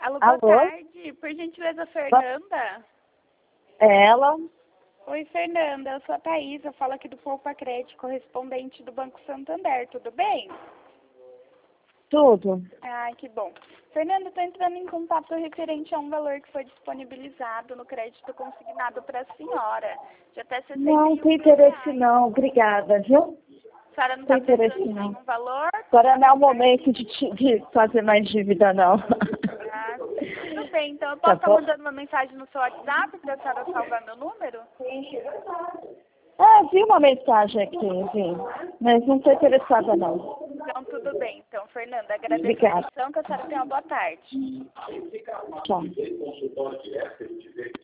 Alô, boa Alô? tarde. Por gentileza, Fernanda? É ela? Oi, Fernanda. Eu sou a Thaís. Eu falo aqui do Poupa Crédito, correspondente do Banco Santander. Tudo bem? Tudo. Ai, que bom. Fernanda, estou entrando em contato referente a um valor que foi disponibilizado no crédito consignado para a senhora, de até 61 Não tem mil interesse reais. não, obrigada, viu? A senhora não Tem está interesse precisando de não. nenhum valor? Agora não é o momento de fazer mais dívida, não. Ah, tudo bem. Então, eu Tá posso estar bom? mandando uma mensagem no seu WhatsApp para a senhora salvar meu número? Ah, vi uma mensagem aqui, vi. Mas não estou interessada, não. Então, tudo bem. Então, Fernanda, agradeço a Obrigada. atenção, que a senhora tenha uma boa tarde. Tchau.